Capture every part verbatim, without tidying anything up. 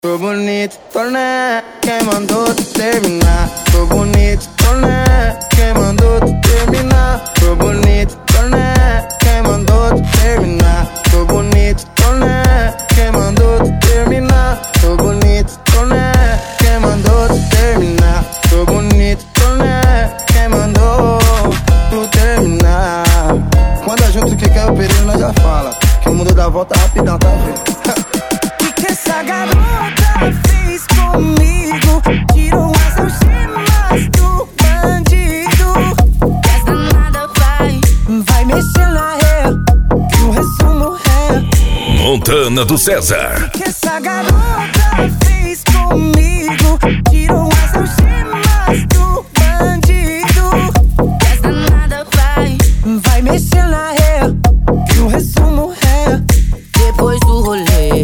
Tô bonito, tô né? Quem mandou tu terminar? Tô bonito, tô né? Quem mandou tu terminar? Tô bonito, tô né? Quem mandou tu terminar? Tô bonito, tô né? Quem mandou tu terminar? Tô bonito, tô né? Quem mandou tu terminar? Tô bonito, tô né? Quem mandou tu terminar? Quando a gente que quer o perigo, nós já fala que o mundo dá volta rapidão, tá vendo? Essa garota fez comigo, tirou as algemas do bandido. Essa nada vai, vai mexer na ré, que o resumo é Montana do César. que essa garota fez comigo, tirou as algemas do bandido. Essa nada vai, vai mexer na ré, que o resumo é depois do rolê.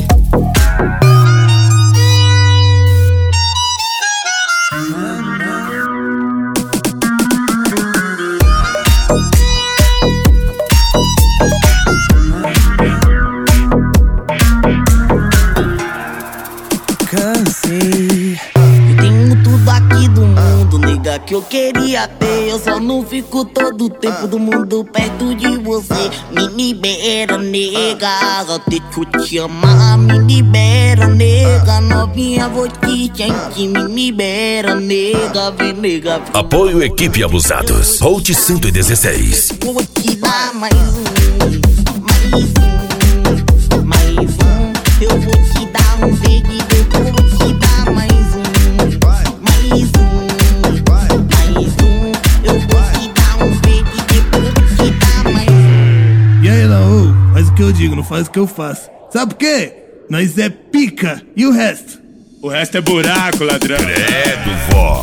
Cansei. Eu tenho tudo aqui do mundo, nega, que eu queria ter. Eu só não fico todo o tempo do mundo perto de você. Me libera, nega, deixa eu te amar. Me libera, nega, novinha, vou te sentir. Me libera, nega, vem, nega, vem. Apoio Equipe Abusados. Holt cento e dezesseis. Vou te dar mais um, mais um, mais um. Eu vou te dar um verde, depois vou te dar mais um, mais um, mais um. Eu vou te dar um verde, depois vou te dar mais um. E aí, Laú, faz o que eu digo, não faz o que eu faço. Sabe por quê? Nós é pica, e o resto? O resto é buraco, ladrão. Credo, vó.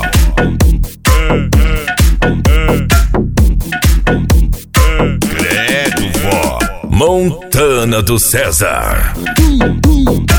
Credo, vó. Montana do César. Bum, bum.